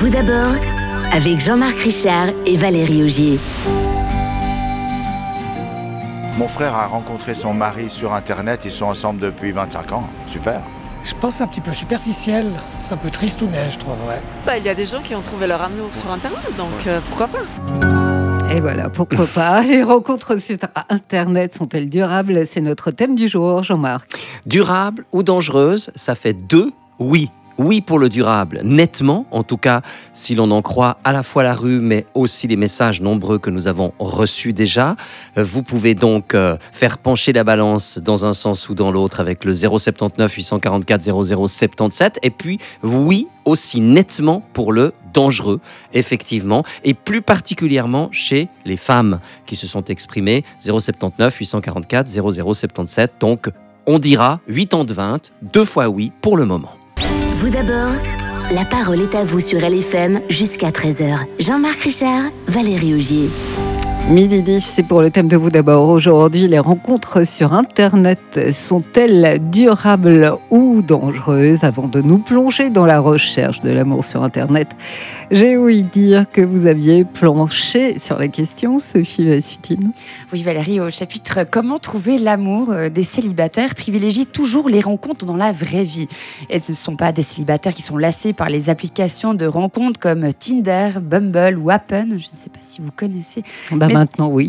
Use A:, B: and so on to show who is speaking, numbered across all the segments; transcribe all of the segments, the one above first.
A: Vous d'abord, avec Jean-Marc Richard et Valérie Augier.
B: Mon frère a rencontré son mari sur Internet, ils sont ensemble depuis 25 ans. Super.
C: Je pense un petit peu superficiel, c'est un peu tristounet, je trouve, ouais.
D: Il y a des gens qui ont trouvé leur amour sur Internet, donc pourquoi pas ?
E: Et voilà, pourquoi pas. Les rencontres sur Internet sont-elles durables ? C'est notre thème du jour, Jean-Marc.
F: Durable ou dangereuse, ça fait deux oui. Oui pour le durable, nettement, en tout cas, si l'on en croit à la fois la rue, mais aussi les messages nombreux que nous avons reçus déjà. Vous pouvez donc faire pencher la balance dans un sens ou dans l'autre avec le 079 844 0077. Et puis, oui, aussi nettement pour le dangereux, effectivement, et plus particulièrement chez les femmes qui se sont exprimées. 079 844 0077. Donc, on dira 8 ans de 20, 2 fois oui pour le moment.
A: Vous d'abord, la parole est à vous sur LFM jusqu'à 13h. Jean-Marc Richard, Valérie Augier.
E: 12h10, c'est pour le thème de Vous d'abord. Aujourd'hui, les rencontres sur Internet sont-elles durables ou dangereuses ? Avant de nous plonger dans la recherche de l'amour sur Internet, j'ai ouï dire que vous aviez planché sur la question, Sophie Vassutine.
G: Oui, Valérie, au chapitre « Comment trouver l'amour ?» des célibataires privilégient toujours les rencontres dans la vraie vie. Et ce ne sont pas des célibataires qui sont lassés par les applications de rencontres comme Tinder, Bumble ou Happen. Je ne sais pas si vous connaissez.
E: Maintenant, oui.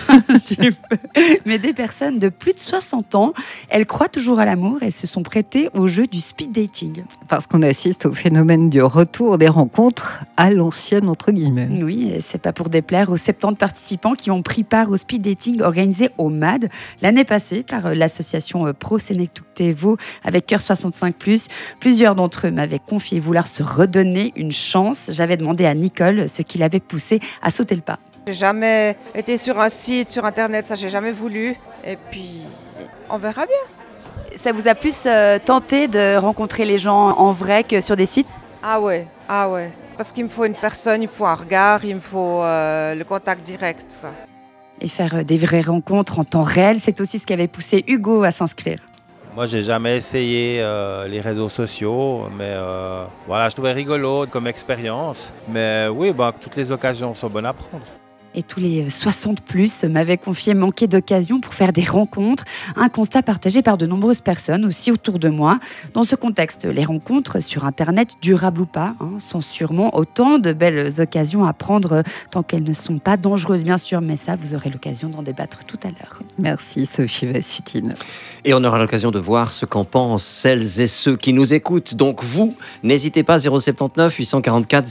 G: Mais des personnes de plus de 60 ans, elles croient toujours à l'amour et se sont prêtées au jeu du speed dating.
E: Parce qu'on assiste au phénomène du retour des rencontres à l'ancienne, entre guillemets.
G: Oui, et c'est pas pour déplaire aux 70 participants qui ont pris part au speed dating organisé au MAD l'année passée par l'association Pro Senectuctevo avec Cœur 65+. Plusieurs d'entre eux m'avaient confié vouloir se redonner une chance. J'avais demandé à Nicole ce qui l'avait poussée à sauter le pas.
H: J'ai jamais été sur un site, sur Internet, ça j'ai jamais voulu. Et puis, on verra bien.
G: Ça vous a plus tenté de rencontrer les gens en vrai que sur des sites ?
H: Ah ouais. Parce qu'il me faut une personne, il me faut un regard, il me faut le contact direct, quoi.
G: Et faire des vraies rencontres en temps réel, c'est aussi ce qui avait poussé Hugo à s'inscrire.
I: Moi, j'ai jamais essayé les réseaux sociaux, mais voilà, je trouvais rigolo comme expérience. Mais oui, toutes les occasions sont bonnes à prendre.
G: Et tous les 60+ m'avaient confié manquer d'occasion pour faire des rencontres. Un constat partagé par de nombreuses personnes aussi autour de moi. Dans ce contexte, les rencontres sur Internet, durables ou pas, sont sûrement autant de belles occasions à prendre tant qu'elles ne sont pas dangereuses, bien sûr. Mais ça, vous aurez l'occasion d'en débattre tout à l'heure.
E: Merci Sophie Vassutine.
F: Et on aura l'occasion de voir ce qu'en pensent celles et ceux qui nous écoutent. Donc vous, n'hésitez pas, 079 844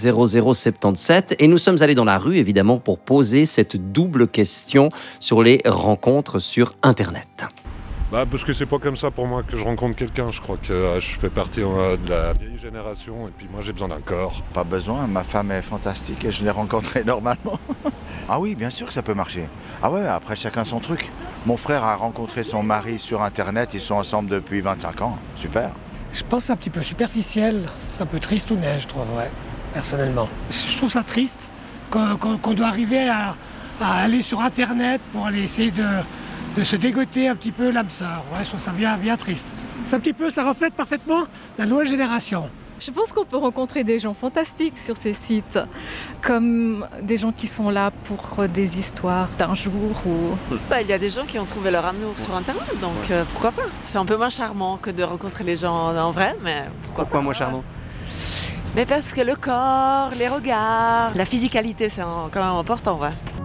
F: 0077. Et nous sommes allés dans la rue, évidemment, pour poser cette double question sur les rencontres sur Internet.
J: Parce que c'est pas comme ça pour moi que je rencontre quelqu'un. Je crois que je fais partie de la vieille génération et puis moi j'ai besoin d'un corps.
B: Pas besoin, ma femme est fantastique et je l'ai rencontrée normalement. Ah oui, bien sûr que ça peut marcher. Ah ouais, après chacun son truc. Mon frère a rencontré son mari sur Internet, ils sont ensemble depuis 25 ans. Super.
C: Je pense un petit peu superficiel, c'est un peu tristounet, je trouve, personnellement. Je trouve ça triste qu'on doit arriver à aller sur Internet pour aller essayer de se dégoter un petit peu l'âme sœur. Je trouve ça bien triste. C'est un petit peu, ça reflète parfaitement la nouvelle génération.
K: Je pense qu'on peut rencontrer des gens fantastiques sur ces sites, comme des gens qui sont là pour des histoires d'un jour ou...
D: Il y a des gens qui ont trouvé leur amour sur Internet, donc pourquoi pas ? C'est un peu moins charmant que de rencontrer les gens en vrai, mais pourquoi
F: moins charmant ?
D: Mais parce que le corps, les regards, la physicalité, c'est quand même important,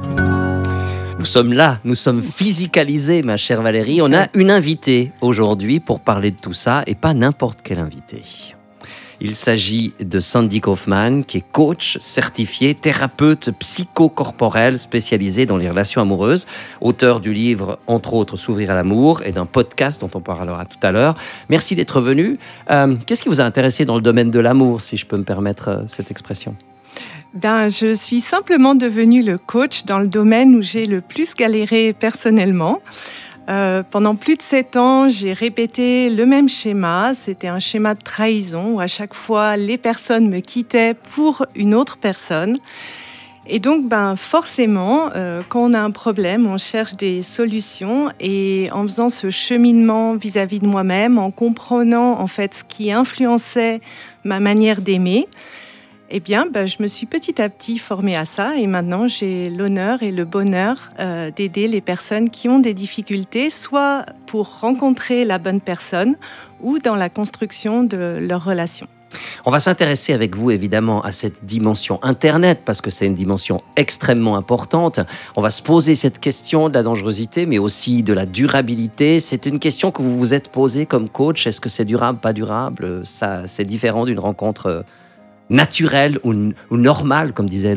F: Nous sommes là, nous sommes physicalisés, ma chère Valérie. On a une invitée aujourd'hui pour parler de tout ça, et pas n'importe quelle invitée. Il s'agit de Sandy Kaufman, qui est coach certifié, thérapeute psychocorporel spécialisé dans les relations amoureuses, auteur du livre, entre autres, S'ouvrir à l'amour, et d'un podcast dont on parlera tout à l'heure. Merci d'être venu. Qu'est-ce qui vous a intéressé dans le domaine de l'amour, si je peux me permettre cette expression ?
L: Je suis simplement devenue le coach dans le domaine où j'ai le plus galéré personnellement. Pendant plus de 7 ans, j'ai répété le même schéma. C'était un schéma de trahison où à chaque fois, les personnes me quittaient pour une autre personne. Et donc, forcément, quand on a un problème, on cherche des solutions. Et en faisant ce cheminement vis-à-vis de moi-même, en comprenant en fait ce qui influençait ma manière d'aimer, Eh bien, je me suis petit à petit formée à ça et maintenant j'ai l'honneur et le bonheur d'aider les personnes qui ont des difficultés, soit pour rencontrer la bonne personne ou dans la construction de leur relation.
F: On va s'intéresser avec vous évidemment à cette dimension Internet parce que c'est une dimension extrêmement importante. On va se poser cette question de la dangerosité mais aussi de la durabilité. C'est une question que vous vous êtes posée comme coach. Est-ce que c'est durable, pas durable ? Ça, c'est différent d'une rencontre naturelle ou normale, comme disait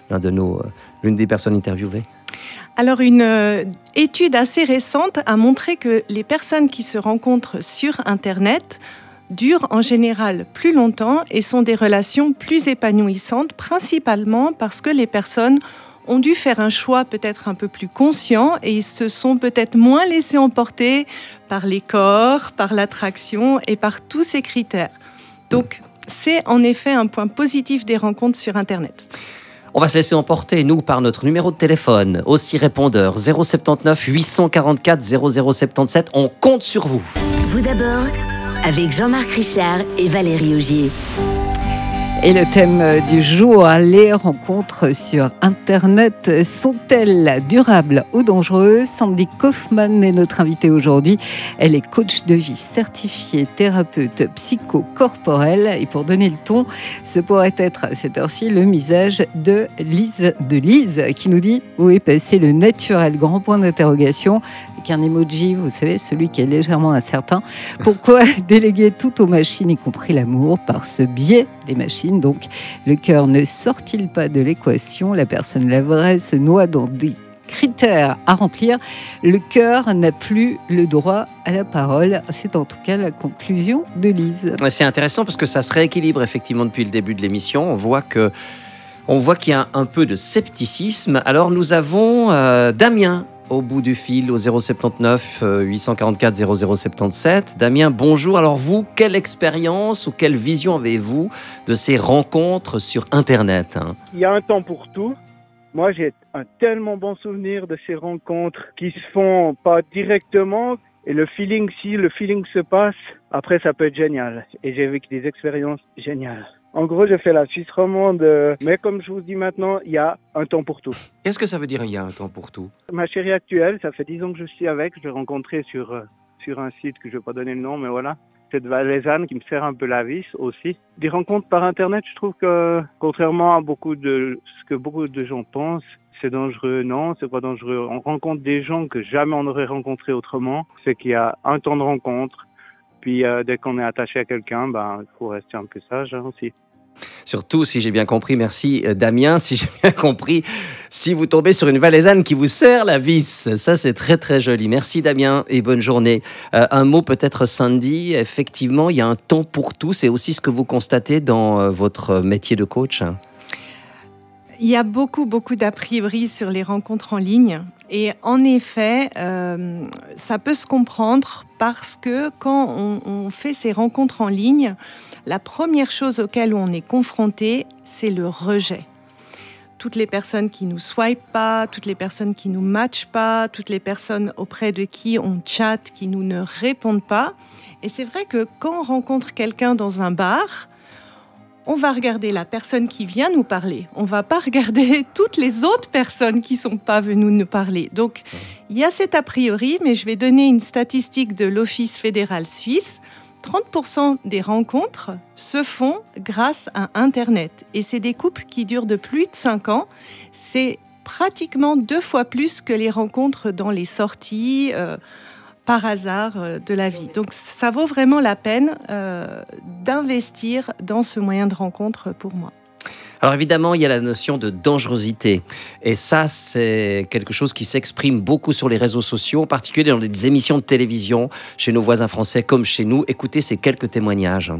F: l'une des personnes interviewées.
L: Alors, une étude assez récente a montré que les personnes qui se rencontrent sur Internet durent en général plus longtemps et sont des relations plus épanouissantes, principalement parce que les personnes ont dû faire un choix peut-être un peu plus conscient et ils se sont peut-être moins laissés emporter par les corps, par l'attraction et par tous ces critères. Donc, c'est en effet un point positif des rencontres sur Internet.
F: On va se laisser emporter, nous, par notre numéro de téléphone, aussi répondeur 079 844 0077. On compte sur vous.
A: Vous d'abord, avec Jean-Marc Richard et Valérie Augier.
E: Et le thème du jour, les rencontres sur Internet sont-elles durables ou dangereuses ? Sandy Kaufmann est notre invitée aujourd'hui. Elle est coach de vie, certifiée thérapeute psychocorporelle. Et pour donner le ton, ce pourrait être à cette heure-ci le message de Lise qui nous dit où est passé le naturel, grand point d'interrogation, avec un emoji, vous savez, celui qui est légèrement incertain. Pourquoi déléguer tout aux machines, y compris l'amour, par ce biais des machines ? Donc, le cœur ne sort-il pas de l'équation ? La personne, la vraie, se noie dans des critères à remplir. Le cœur n'a plus le droit à la parole. C'est en tout cas la conclusion de Lise.
F: C'est intéressant parce que ça se rééquilibre effectivement depuis le début de l'émission. On voit qu'il y a un peu de scepticisme. Alors, nous avons Damien au bout du fil au 079 844 0077. Damien, bonjour. Alors vous, quelle expérience ou quelle vision avez-vous de ces rencontres sur Internet ?
M: Il y a un temps pour tout. Moi, j'ai un tellement bon souvenir de ces rencontres qui se font pas directement. Et le feeling, si le feeling se passe, après ça peut être génial. Et j'ai vécu des expériences géniales. En gros, j'ai fait la Suisse romande, mais comme je vous dis maintenant, il y a un temps pour tout.
F: Qu'est-ce que ça veut dire, il y a un temps pour tout ?
M: Ma chérie actuelle, ça fait 10 ans que je suis avec. Je l'ai rencontrée sur un site que je ne vais pas donner le nom, mais voilà. C'est de Valaisanne qui me sert un peu la vis aussi. Des rencontres par Internet, je trouve que, contrairement à ce que beaucoup de gens pensent, c'est dangereux. Non, c'est pas dangereux. On rencontre des gens que jamais on aurait rencontrés autrement. C'est qu'il y a un temps de rencontre. Puis dès qu'on est attaché à quelqu'un, il faut rester un peu sage aussi.
F: Surtout, si j'ai bien compris, merci Damien, si j'ai bien compris, si vous tombez sur une Valaisanne qui vous serre la vis, ça c'est très très joli. Merci Damien et bonne journée. Un mot peut-être Sandy, effectivement il y a un temps pour tout, c'est aussi ce que vous constatez dans votre métier de coach.
L: Il y a beaucoup d'a priori sur les rencontres en ligne. Et en effet, ça peut se comprendre parce que quand on fait ces rencontres en ligne, la première chose auquel on est confronté, c'est le rejet. Toutes les personnes qui nous swipent pas, toutes les personnes qui nous matchent pas, toutes les personnes auprès de qui on chatte, qui nous ne répondent pas. Et c'est vrai que quand on rencontre quelqu'un dans un bar, on va regarder la personne qui vient nous parler. On ne va pas regarder toutes les autres personnes qui ne sont pas venues nous parler. Donc, il y a cet a priori, mais je vais donner une statistique de l'Office fédéral suisse. 30% des rencontres se font grâce à Internet. Et c'est des couples qui durent de plus de 5 ans. C'est pratiquement 2 fois plus que les rencontres dans les sorties par hasard de la vie. Donc ça vaut vraiment la peine d'investir dans ce moyen de rencontre pour moi.
F: Alors évidemment, il y a la notion de dangerosité. Et ça, c'est quelque chose qui s'exprime beaucoup sur les réseaux sociaux, en particulier dans des émissions de télévision, chez nos voisins français comme chez nous. Écoutez ces quelques témoignages.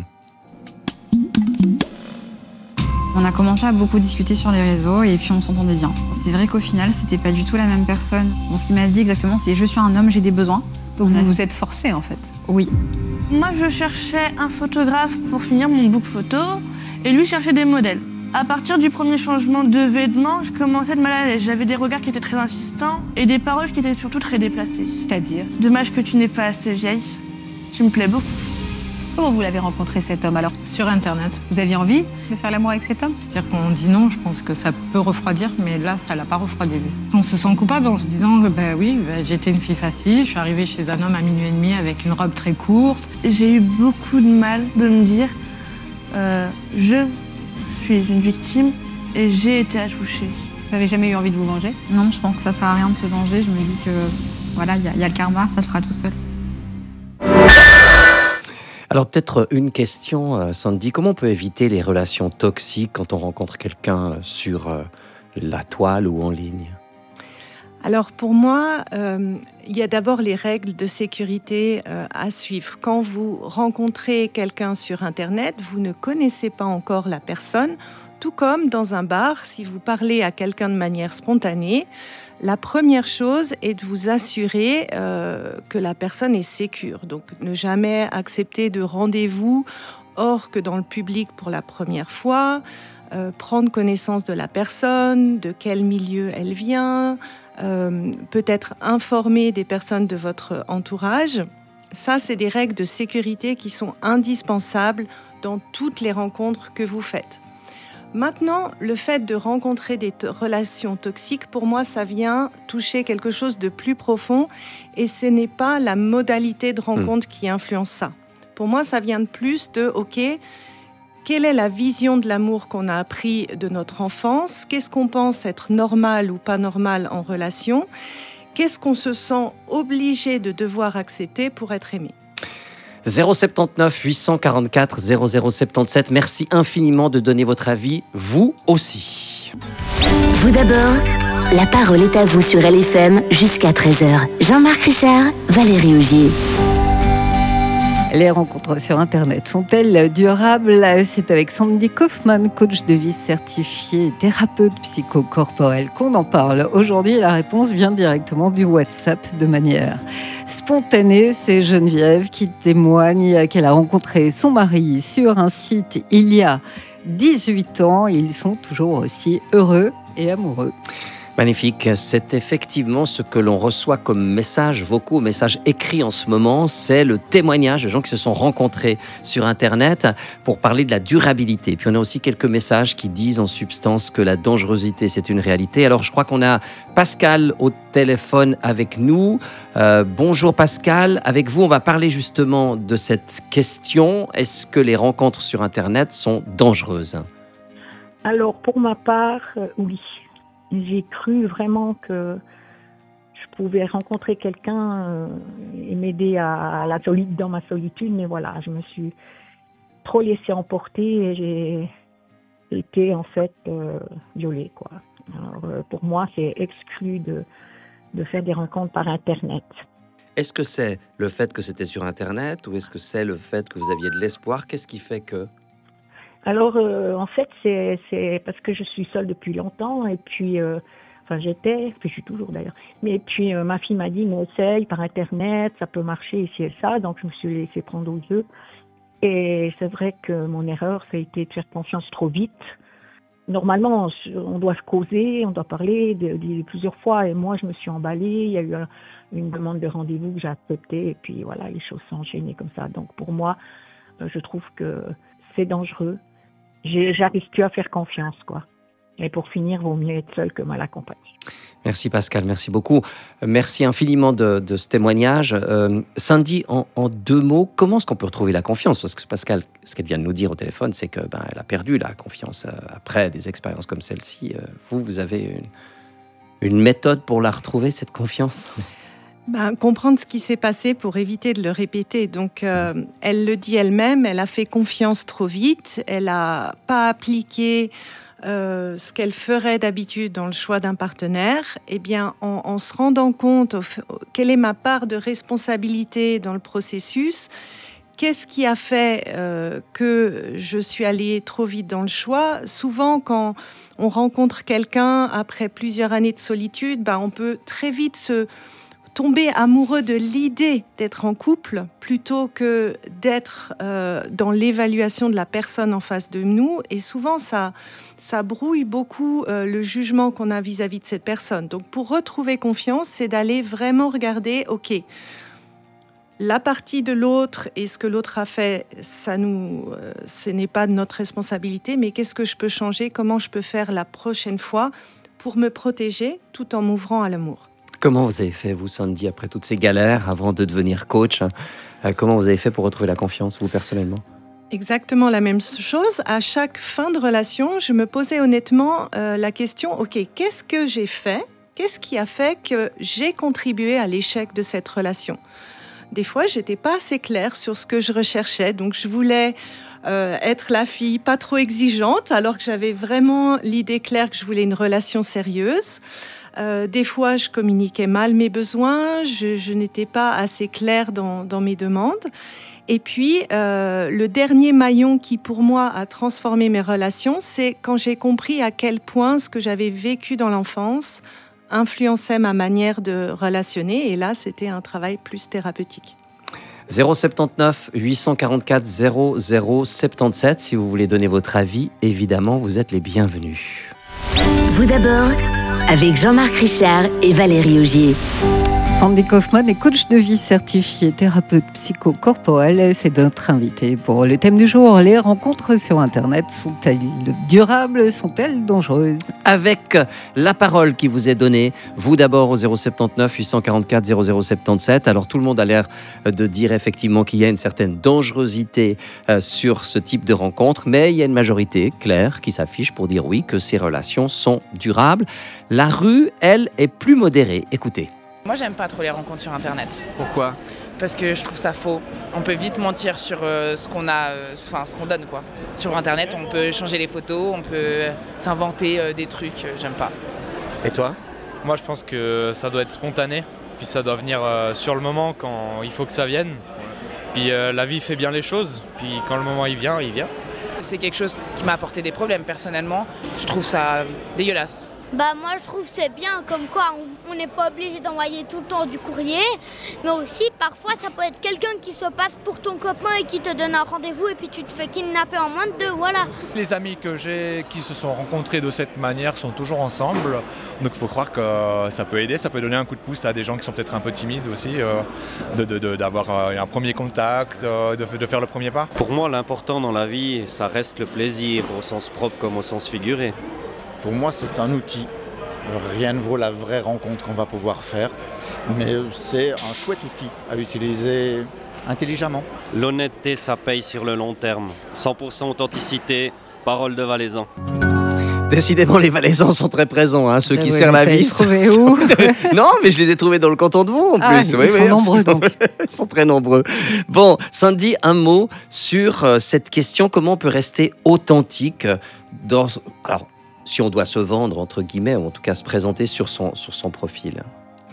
N: On a commencé à beaucoup discuter sur les réseaux et puis on s'entendait bien. C'est vrai qu'au final, c'était pas du tout la même personne. Bon, ce qu'il m'a dit exactement, c'est « je suis un homme, j'ai des besoins ».
O: Donc vous vous êtes forcés en fait.
N: Oui.
P: Moi, je cherchais un photographe pour finir mon book photo et lui cherchait des modèles. À partir du premier changement de vêtements, je commençais à être mal à l'aise. J'avais des regards qui étaient très insistants et des paroles qui étaient surtout très déplacées.
O: C'est-à-dire ?
P: Dommage que tu n'es pas assez vieille. Tu me plais beaucoup.
O: Comment vous l'avez rencontré cet homme alors?
N: Sur Internet.
O: Vous aviez envie de faire l'amour avec cet homme?
N: C'est-à-dire qu'on dit non, je pense que ça peut refroidir, mais là, ça l'a pas refroidi, lui. On se sent coupable en se disant, j'étais une fille facile, je suis arrivée chez un homme à 00h30 avec une robe très courte.
P: J'ai eu beaucoup de mal de me dire je suis une victime et j'ai été attouchée.
O: Vous n'avez jamais eu envie de vous venger?
N: Non, je pense que ça sert à rien de se venger. Je me dis que, voilà, il y a le karma, ça le fera tout seul.
F: Alors peut-être une question, Sandy, comment on peut éviter les relations toxiques quand on rencontre quelqu'un sur la toile ou en ligne?
L: Alors pour moi, il y a d'abord les règles de sécurité à suivre. Quand vous rencontrez quelqu'un sur Internet, vous ne connaissez pas encore la personne, tout comme dans un bar, si vous parlez à quelqu'un de manière spontanée, la première chose est de vous assurer que la personne est sécure. Donc, ne jamais accepter de rendez-vous hors que dans le public pour la première fois, prendre connaissance de la personne, de quel milieu elle vient, peut-être informer des personnes de votre entourage. Ça, c'est des règles de sécurité qui sont indispensables dans toutes les rencontres que vous faites. Maintenant, le fait de rencontrer des relations toxiques, pour moi, ça vient toucher quelque chose de plus profond et ce n'est pas la modalité de rencontre qui influence ça. Pour moi, ça vient de plus de, OK, quelle est la vision de l'amour qu'on a appris de notre enfance? Qu'est-ce qu'on pense être normal ou pas normal en relation? Qu'est-ce qu'on se sent obligé de devoir accepter pour être aimé?
F: 079 844 0077. Merci infiniment de donner votre avis, vous aussi.
A: Vous d'abord, la parole est à vous sur LFM jusqu'à 13h. Jean-Marc Richard, Valérie Augier.
E: Les rencontres sur Internet sont-elles durables? C'est avec Sandy Kaufmann, coach de vie certifié, thérapeute psychocorporel, qu'on en parle. Aujourd'hui, la réponse vient directement du WhatsApp de manière spontanée. C'est Geneviève qui témoigne qu'elle a rencontré son mari sur un site il y a 18 ans. Ils sont toujours aussi heureux et amoureux.
F: Magnifique, c'est effectivement ce que l'on reçoit comme messages vocaux, messages écrits en ce moment, c'est le témoignage de gens qui se sont rencontrés sur Internet pour parler de la durabilité. Puis on a aussi quelques messages qui disent en substance que la dangerosité c'est une réalité. Alors je crois qu'on a Pascal au téléphone avec nous. Bonjour Pascal, avec vous on va parler justement de cette question. Est-ce que les rencontres sur Internet sont dangereuses?
Q: Alors pour ma part, oui. J'ai cru vraiment que je pouvais rencontrer quelqu'un et m'aider à la solitude dans ma solitude, mais voilà, je me suis trop laissée emporter et j'ai été en fait violée, quoi. Alors pour moi, c'est exclu de faire des rencontres par Internet.
F: Est-ce que c'est le fait que c'était sur Internet ou est-ce que c'est le fait que vous aviez de l'espoir? Qu'est-ce qui fait que...
Q: Alors, en fait, c'est parce que je suis seule depuis longtemps et puis, puis je suis toujours d'ailleurs. Mais puis, ma fille m'a dit, mais essaye par Internet, ça peut marcher ici et ça. Donc, je me suis laissée prendre aux yeux. Et c'est vrai que mon erreur, ça a été de faire confiance trop vite. Normalement, on doit se causer, on doit parler de plusieurs fois. Et moi, je me suis emballée. Il y a eu une demande de rendez-vous que j'ai acceptée. Et puis, voilà, les choses sont enchaînées comme ça. Donc, pour moi, je trouve que c'est dangereux. J'arrive plus à faire confiance, quoi. Et pour finir, vaut mieux être seul que mal accompagné.
F: Merci Pascal, merci beaucoup. Merci infiniment de ce témoignage. Sandy, en 2 mots, comment est-ce qu'on peut retrouver la confiance? Parce que Pascal, ce qu'elle vient de nous dire au téléphone, c'est que elle a perdu la confiance après des expériences comme celle-ci. Vous avez une méthode pour la retrouver, cette confiance?
L: Comprendre ce qui s'est passé pour éviter de le répéter. Donc, elle le dit elle-même, elle a fait confiance trop vite, elle n'a pas appliqué ce qu'elle ferait d'habitude dans le choix d'un partenaire. Eh bien, en se rendant compte quelle est ma part de responsabilité dans le processus, qu'est-ce qui a fait que je suis allée trop vite dans le choix? Souvent, quand on rencontre quelqu'un après plusieurs années de solitude, on peut très vite tomber amoureux de l'idée d'être en couple plutôt que d'être dans l'évaluation de la personne en face de nous. Et souvent, ça brouille beaucoup le jugement qu'on a vis-à-vis de cette personne. Donc, pour retrouver confiance, c'est d'aller vraiment regarder, OK, la partie de l'autre et ce que l'autre a fait, ce n'est pas de notre responsabilité, mais qu'est-ce que je peux changer, comment je peux faire la prochaine fois pour me protéger tout en m'ouvrant à l'amour.
F: Comment vous avez fait, vous, Sandy, après toutes ces galères, avant de devenir coach, comment vous avez fait pour retrouver la confiance, vous, personnellement ?
L: Exactement la même chose. À chaque fin de relation, je me posais honnêtement la question, OK, qu'est-ce que j'ai fait ? Qu'est-ce qui a fait que j'ai contribué à l'échec de cette relation ? Des fois, je n'étais pas assez claire sur ce que je recherchais. Donc, je voulais être la fille pas trop exigeante, alors que j'avais vraiment l'idée claire que je voulais une relation sérieuse. Des fois, je communiquais mal mes besoins. Je n'étais pas assez claire dans mes demandes. Et puis, le dernier maillon qui, pour moi, a transformé mes relations, c'est quand j'ai compris à quel point ce que j'avais vécu dans l'enfance influençait ma manière de relationner. Et là, c'était un travail plus thérapeutique.
F: 079 844 0077. Si vous voulez donner votre avis, évidemment, vous êtes les bienvenus.
A: Vous d'abord, avec Jean-Marc Richard et Valérie Augier.
E: Sandy Kaufmann est coach de vie certifié thérapeute psychocorporel. C'est notre invité pour le thème du jour. Les rencontres sur Internet sont-elles durables, sont-elles dangereuses ?
F: Avec la parole qui vous est donnée, vous d'abord au 079 844 0077. Alors tout le monde a l'air de dire effectivement qu'il y a une certaine dangerosité sur ce type de rencontre, mais il y a une majorité claire qui s'affiche pour dire oui, que ces relations sont durables. La rue, elle, est plus modérée. Écoutez.
R: Moi, j'aime pas trop les rencontres sur Internet.
F: Pourquoi ?
R: Parce que je trouve ça faux. On peut vite mentir sur ce qu'on a, ce qu'on donne, quoi. Sur Internet, on peut changer les photos, on peut s'inventer des trucs. J'aime pas.
F: Et toi ?
S: Moi, je pense que ça doit être spontané. Puis ça doit venir sur le moment quand il faut que ça vienne. Puis la vie fait bien les choses. Puis quand le moment il vient, il vient.
R: C'est quelque chose qui m'a apporté des problèmes personnellement. Je trouve ça dégueulasse.
T: Bah moi je trouve que c'est bien, comme quoi on n'est pas obligé d'envoyer tout le temps du courrier, mais aussi parfois ça peut être quelqu'un qui se passe pour ton copain et qui te donne un rendez-vous et puis tu te fais kidnapper en moins de 2, voilà.
U: Les amis que j'ai qui se sont rencontrés de cette manière sont toujours ensemble, donc il faut croire que ça peut aider, ça peut donner un coup de pouce à des gens qui sont peut-être un peu timides aussi, d'avoir un premier contact, de faire le premier pas.
V: Pour moi l'important dans la vie, ça reste le plaisir au sens propre comme au sens figuré.
W: Pour moi, c'est un outil. Rien ne vaut la vraie rencontre qu'on va pouvoir faire, mais c'est un chouette outil à utiliser intelligemment.
V: L'honnêteté, ça paye sur le long terme. 100% authenticité, parole de Valaisan.
F: Décidément, les Valaisans sont très présents, ceux qui
E: oui,
F: serrent la vis.
E: Où
F: Non, mais je les ai trouvés dans le canton de Vaud en plus.
E: Ils sont nombreux donc.
F: Ils sont très nombreux. Bon, Sandy, un mot sur cette question, comment on peut rester authentique dans... Alors, si on doit se vendre, entre guillemets, ou en tout cas se présenter sur son profil.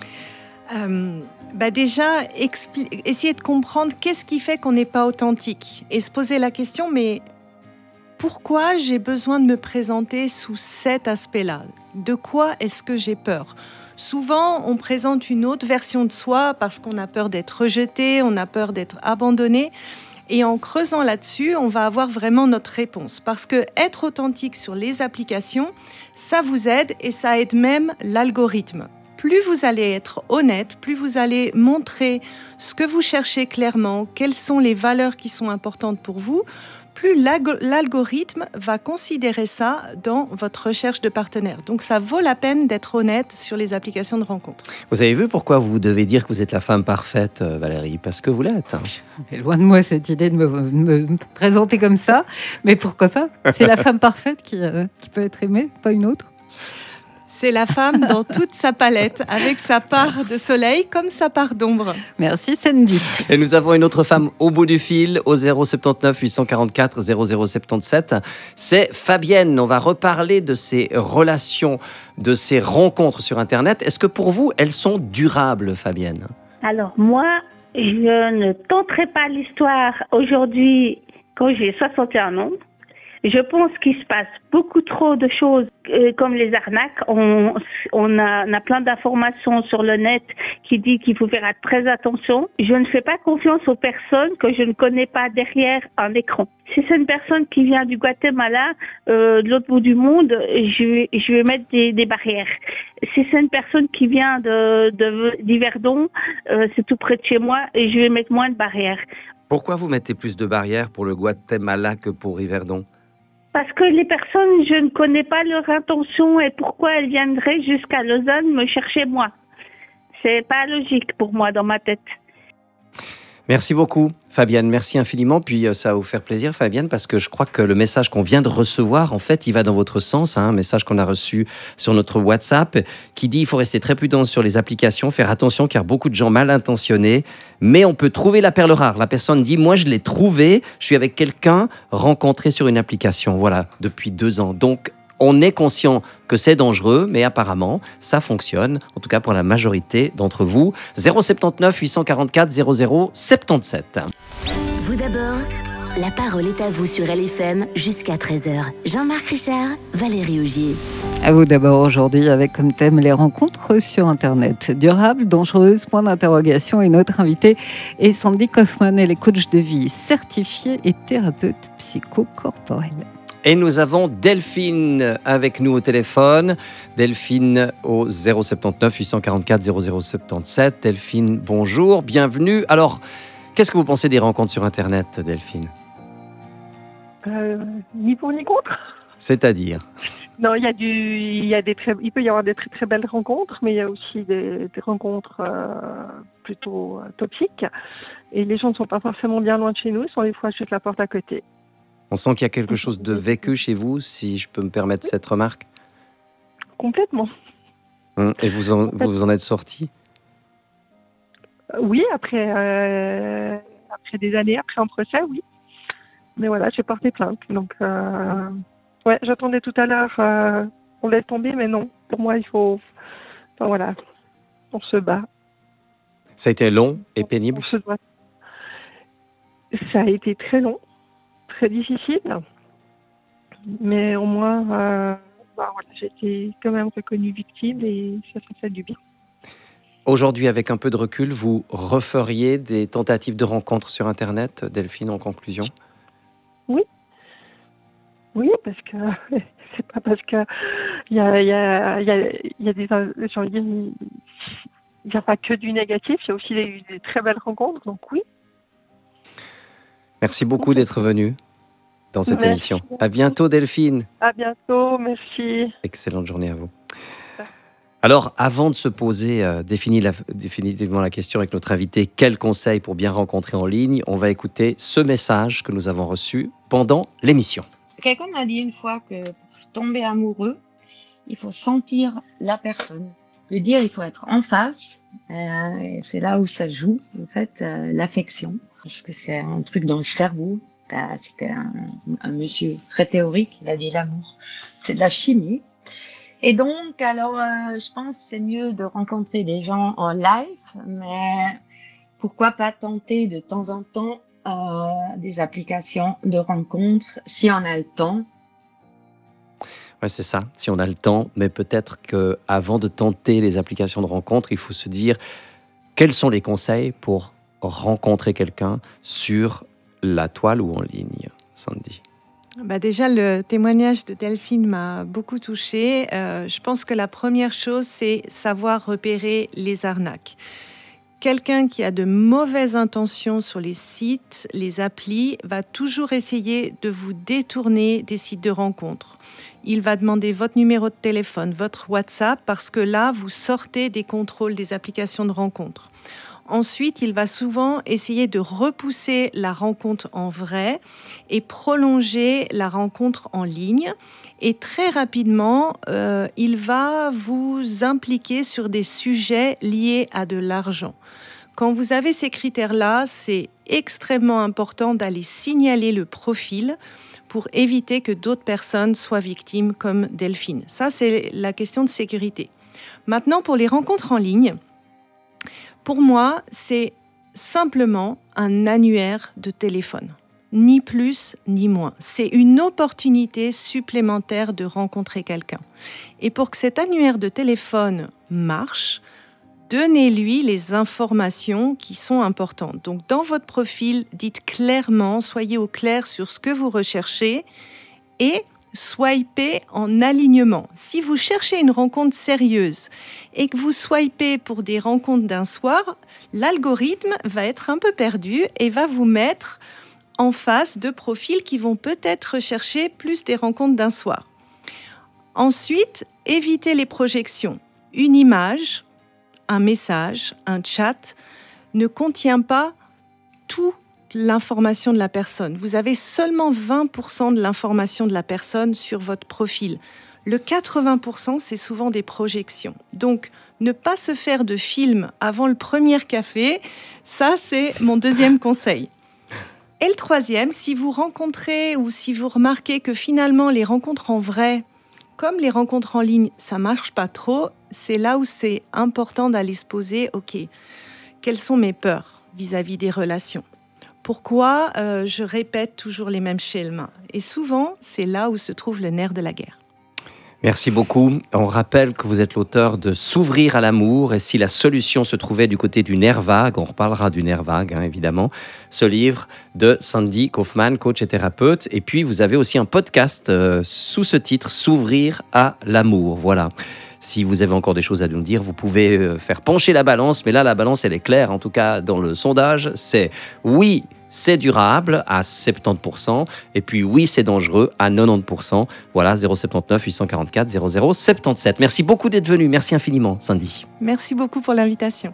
L: Déjà, essayer de comprendre qu'est-ce qui fait qu'on n'est pas authentique et se poser la question, mais pourquoi j'ai besoin de me présenter sous cet aspect-là ? De quoi est-ce que j'ai peur ? Souvent, on présente une autre version de soi parce qu'on a peur d'être rejeté, on a peur d'être abandonné. Et en creusant là-dessus, on va avoir vraiment notre réponse. Parce que être authentique sur les applications, ça vous aide et ça aide même l'algorithme. Plus vous allez être honnête, plus vous allez montrer ce que vous cherchez clairement, quelles sont les valeurs qui sont importantes pour vous, plus l'algorithme va considérer ça dans votre recherche de partenaire. Donc ça vaut la peine d'être honnête sur les applications de rencontres.
F: Vous avez vu pourquoi vous devez dire que vous êtes la femme parfaite, Valérie ? Parce que vous l'êtes.
E: Mais loin de moi cette idée de me présenter comme ça, mais pourquoi pas ? C'est la femme parfaite qui peut être aimée, pas une autre.
L: C'est la femme dans toute sa palette, avec sa part de soleil comme sa part d'ombre.
E: Merci Sandy.
F: Et nous avons une autre femme au bout du fil, au 079 844 0077. C'est Fabienne. On va reparler de ces relations, de ces rencontres sur Internet. Est-ce que pour vous, elles sont durables, Fabienne ?
X: Alors moi, je ne tenterai pas l'histoire aujourd'hui quand j'ai 61 ans.
G: Je pense qu'il se passe beaucoup trop de choses comme les arnaques. On a plein d'informations sur le net qui dit qu'il faut faire très attention. Je ne fais pas confiance aux personnes que je ne connais pas derrière un écran. Si c'est une personne qui vient du Guatemala, de l'autre bout du monde, je vais mettre des barrières. Si c'est une personne qui vient d'Yverdon, c'est tout près de chez moi, et je vais mettre moins de barrières.
F: Pourquoi vous mettez plus de barrières pour le Guatemala que pour Yverdon ?
G: Parce que les personnes, je ne connais pas leur intention et pourquoi elles viendraient jusqu'à Lausanne me chercher moi. C'est pas logique pour moi dans ma tête.
F: Merci beaucoup, Fabienne. Merci infiniment. Puis ça va vous faire plaisir, Fabienne, parce que je crois que le message qu'on vient de recevoir, en fait, il va dans votre sens. Un message qu'on a reçu sur notre WhatsApp qui dit qu'il faut rester très prudent sur les applications, faire attention car beaucoup de gens mal intentionnés, mais on peut trouver la perle rare. La personne dit, moi je l'ai trouvé, je suis avec quelqu'un rencontré sur une application, voilà, depuis 2 ans. Donc, on est conscient que c'est dangereux, mais apparemment, ça fonctionne, en tout cas pour la majorité d'entre vous. 079 844 0077.
A: Vous d'abord, la parole est à vous sur LFM jusqu'à 13h. Jean-Marc Richard, Valérie Augier.
E: À vous d'abord aujourd'hui avec comme thème les rencontres sur Internet. Durables, dangereuses, point d'interrogation. Et notre invitée est Sandy Kaufmann. Elle est coach de vie certifiée et thérapeute psychocorporelle.
F: Et nous avons Delphine avec nous au téléphone. Delphine au 079 844 0077. Delphine, bonjour, bienvenue. Alors, qu'est-ce que vous pensez des rencontres sur Internet, Delphine ?
H: Ni pour ni contre.
F: C'est-à-dire ?
H: Non, il peut y avoir des très très belles rencontres, mais il y a aussi des rencontres plutôt toxiques. Et les gens ne sont pas forcément bien loin de chez nous, ils sont des fois juste la porte à côté.
F: On sent qu'il y a quelque chose de vécu chez vous, si je peux me permettre cette remarque.
H: Complètement.
F: Et vous en êtes sorti ?
H: Oui, après des années, après un procès, oui. Mais voilà, j'ai porté plainte. Donc, ouais, j'attendais tout à l'heure, on laisse tomber, mais non. Pour moi, il faut... Enfin, voilà, on se bat.
F: Ça a été long et pénible ?
H: On se doit. Ça a été très long. Très difficile, mais au moins, voilà, j'ai été quand même reconnue victime et ça fait du bien.
F: Aujourd'hui, avec un peu de recul, vous referiez des tentatives de rencontres sur Internet, Delphine, en conclusion ?
H: Oui, parce que c'est pas parce que il y a des gens, il n'y a pas que du négatif, il y a aussi des très belles rencontres, donc oui.
F: Merci beaucoup d'être venu dans cette émission. À bientôt, Delphine.
H: À bientôt, merci.
F: Excellente journée à vous. Alors, avant de se poser définitivement la question avec notre invité, quel conseil pour bien rencontrer en ligne, on va écouter ce message que nous avons reçu pendant l'émission.
I: Quelqu'un m'a dit une fois que pour tomber amoureux, il faut sentir la personne. Je veux dire, il faut être en face. Et c'est là où ça joue, en fait, l'affection. Parce que c'est un truc dans le cerveau. C'était un monsieur très théorique, il a dit l'amour, c'est de la chimie. Et donc, alors, je pense que c'est mieux de rencontrer des gens en live, mais pourquoi pas tenter de temps en temps des applications de rencontres si on a le temps.
F: Ouais, c'est ça, si on a le temps, mais peut-être qu'avant de tenter les applications de rencontres, il faut se dire quels sont les conseils pour rencontrer quelqu'un sur la toile ou en ligne, Sandy?
L: Déjà, le témoignage de Delphine m'a beaucoup touchée. Je pense que la première chose, c'est savoir repérer les arnaques. Quelqu'un qui a de mauvaises intentions sur les sites, les applis, va toujours essayer de vous détourner des sites de rencontres. Il va demander votre numéro de téléphone, votre WhatsApp, parce que là, vous sortez des contrôles des applications de rencontres. Ensuite, il va souvent essayer de repousser la rencontre en vrai et prolonger la rencontre en ligne. Et très rapidement, il va vous impliquer sur des sujets liés à de l'argent. Quand vous avez ces critères-là, c'est extrêmement important d'aller signaler le profil pour éviter que d'autres personnes soient victimes comme Delphine. Ça, c'est la question de sécurité. Maintenant, pour les rencontres en ligne, pour moi, c'est simplement un annuaire de téléphone. ni plus ni moins. C'est une opportunité supplémentaire de rencontrer quelqu'un. Et pour que cet annuaire de téléphone marche, donnez-lui les informations qui sont importantes. Donc, dans votre profil, dites clairement, soyez au clair sur ce que vous recherchez et swipez en alignement. Si vous cherchez une rencontre sérieuse et que vous swipez pour des rencontres d'un soir, l'algorithme va être un peu perdu et va vous mettre en face de profils qui vont peut-être rechercher plus des rencontres d'un soir. Ensuite, évitez les projections. Une image, un message, un chat ne contient pas toute l'information de la personne. Vous avez seulement 20% de l'information de la personne sur votre profil. Le 80%, c'est souvent des projections. Donc, ne pas se faire de film avant le premier café, ça, c'est mon deuxième conseil. Et le troisième, si vous rencontrez ou si vous remarquez que finalement les rencontres en vrai, comme les rencontres en ligne, ça marche pas trop, c'est là où c'est important d'aller se poser, ok, quelles sont mes peurs vis-à-vis des relations ? Pourquoi je répète toujours les mêmes schémas ? Et souvent, c'est là où se trouve le nerf de la guerre.
F: Merci beaucoup. On rappelle que vous êtes l'auteur de S'ouvrir à l'amour et si la solution se trouvait du côté du nerf vague, on reparlera du nerf vague, évidemment, ce livre de Sandy Kaufman, coach et thérapeute. Et puis, vous avez aussi un podcast sous ce titre, S'ouvrir à l'amour. Voilà. Si vous avez encore des choses à nous dire, vous pouvez faire pencher la balance. Mais là, la balance, elle est claire. En tout cas, dans le sondage, c'est oui, c'est durable à 70%. Et puis oui, c'est dangereux à 90%. Voilà, 079 844 0077. Merci beaucoup d'être venu. Merci infiniment, Sandy.
L: Merci beaucoup pour l'invitation.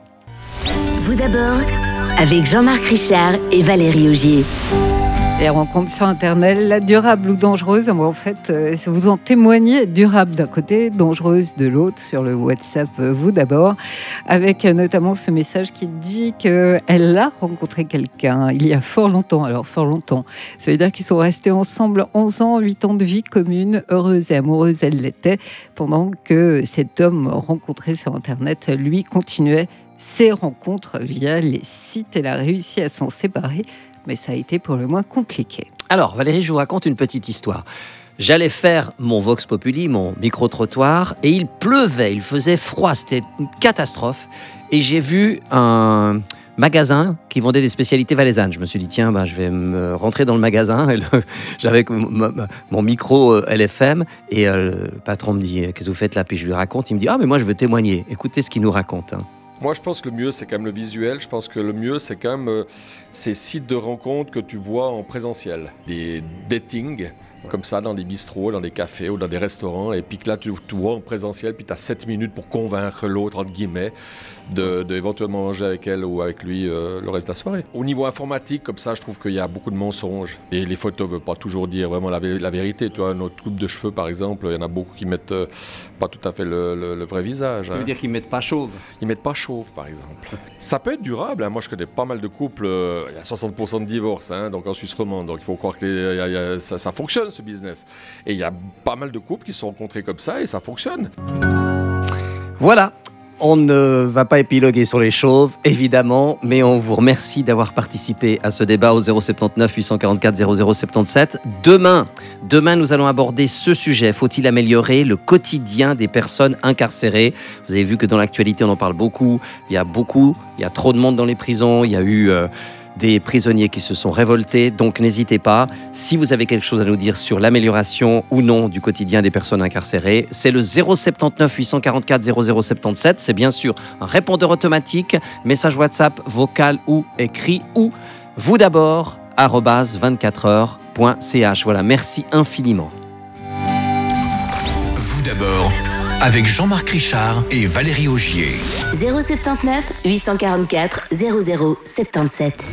A: Vous d'abord, avec Jean-Marc Richard et Valérie Augier.
E: Les rencontres sur Internet, durables ou dangereuses, en fait, vous en témoignez, durable d'un côté, dangereuse de l'autre, sur le WhatsApp, vous d'abord, avec notamment ce message qui dit qu'elle a rencontré quelqu'un il y a fort longtemps. Alors, fort longtemps, ça veut dire qu'ils sont restés ensemble 11 ans, 8 ans de vie commune, heureuse et amoureuse, elle l'était, pendant que cet homme rencontré sur Internet, lui, continuait ses rencontres via les sites. Elle a réussi à s'en séparer, mais ça a été pour le moins compliqué.
F: Alors, Valérie, je vous raconte une petite histoire. J'allais faire mon Vox Populi, mon micro-trottoir, et il pleuvait, il faisait froid, c'était une catastrophe. Et j'ai vu un magasin qui vendait des spécialités valaisannes. Je me suis dit, tiens, je vais me rentrer dans le magasin. Et j'avais mon micro LFM, et le patron me dit, qu'est-ce que vous faites là ? Puis je lui raconte, il me dit, mais moi je veux témoigner. Écoutez ce qu'il nous raconte.
B: Moi, je pense que le mieux, c'est quand même le visuel. Je pense que le mieux, c'est quand même ces sites de rencontres que tu vois en présentiel. Des datings, comme ça, dans des bistrots, dans des cafés ou dans des restaurants. Et puis que là, tu vois en présentiel, puis tu as 7 minutes pour convaincre l'autre, entre guillemets, de éventuellement manger avec elle ou avec lui le reste de la soirée. Au niveau informatique, comme ça, je trouve qu'il y a beaucoup de mensonges. Et les photos ne veulent pas toujours dire vraiment la vérité. Tu vois, notre coupe de cheveux, par exemple, il y en a beaucoup qui mettent pas tout à fait le vrai visage.
F: Ça veut dire qu'ils ne mettent pas chauve ?
B: Ils ne mettent pas chauve, par exemple. Ça peut être durable. Moi, je connais pas mal de couples. Il y a 60% de divorces, donc en Suisse romande. Donc, il faut croire que ça fonctionne, ce business. Et il y a pas mal de couples qui se sont rencontrés comme ça et ça fonctionne.
F: Voilà. On ne va pas épiloguer sur les chauves, évidemment, mais on vous remercie d'avoir participé à ce débat au 079 844 0077. Demain, nous allons aborder ce sujet. Faut-il améliorer le quotidien des personnes incarcérées ? Vous avez vu que dans l'actualité, on en parle beaucoup. Il y a trop de monde dans les prisons. Il y a eu des prisonniers qui se sont révoltés. Donc n'hésitez pas, si vous avez quelque chose à nous dire sur l'amélioration ou non du quotidien des personnes incarcérées, c'est le 079 844 0077. C'est bien sûr un répondeur automatique, message WhatsApp, vocal ou écrit, ou vous d'abord @24heures.ch. Voilà, merci infiniment.
C: Vous d'abord, avec Jean-Marc Richard et Valérie Augier.
A: 079 844 0077.